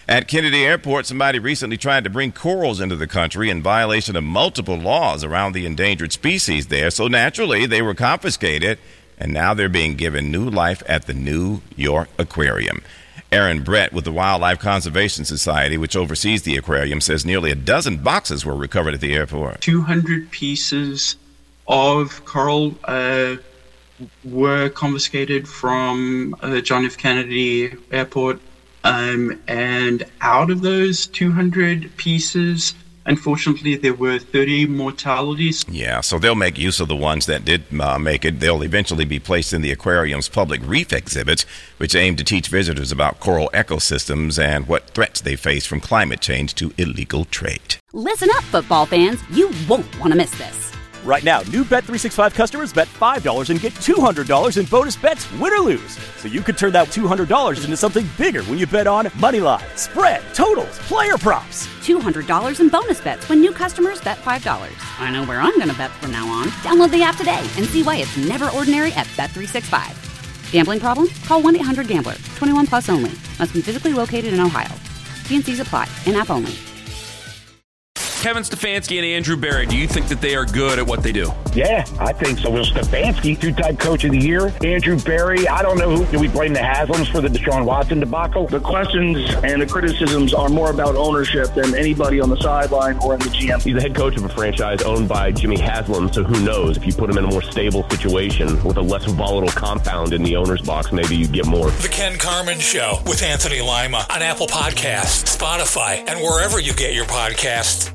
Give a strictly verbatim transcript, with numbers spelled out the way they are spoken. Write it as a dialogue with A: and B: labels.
A: At Kennedy Airport, somebody recently tried to bring corals into the country in violation of multiple laws around the endangered species there. So naturally, they were confiscated, and now they're being given new life at the New York Aquarium. Aaron Brett with the Wildlife Conservation Society, which oversees the aquarium, says nearly a dozen boxes were recovered at the airport.
B: two hundred pieces of coral uh, were confiscated from uh, John F. Kennedy Airport. Um, and out of those two hundred pieces, unfortunately, there were thirty mortalities.
A: Yeah, so they'll make use of the ones that did uh, make it. They'll eventually be placed in the aquarium's public reef exhibits, which aim to teach visitors about coral ecosystems and what threats they face from climate change to illegal trade.
C: Listen up, football fans. You won't want to miss this.
D: Right now, new Bet three sixty-five customers bet five dollars and get two hundred dollars in bonus bets, win or lose. So you could turn that two hundred dollars into something bigger when you bet on money line, spread, totals, player props.
C: two hundred dollars in bonus bets when new customers bet five dollars. I know where I'm going to bet from now on. Download the app today and see why it's never ordinary at Bet three sixty-five. Gambling problem? Call one eight hundred gambler. twenty-one plus only. Must be physically located in Ohio. T and C's apply. In-app only.
E: Kevin Stefanski and Andrew Berry, do you think that they are good at what they do?
F: Yeah, I think so. Well, Stefanski, two-time coach of the year. Andrew Berry, I don't know who. Do we blame the Haslams for the Deshaun Watson debacle?
G: The questions and the criticisms are more about ownership than anybody on the sideline or in the G M.
H: He's the head coach of a franchise owned by Jimmy Haslam, so who knows? If you put him in a more stable situation with a less volatile compound in the owner's box, maybe you get more.
I: The Ken Carman Show with Anthony Lima on Apple Podcasts, Spotify, and wherever you get your podcasts.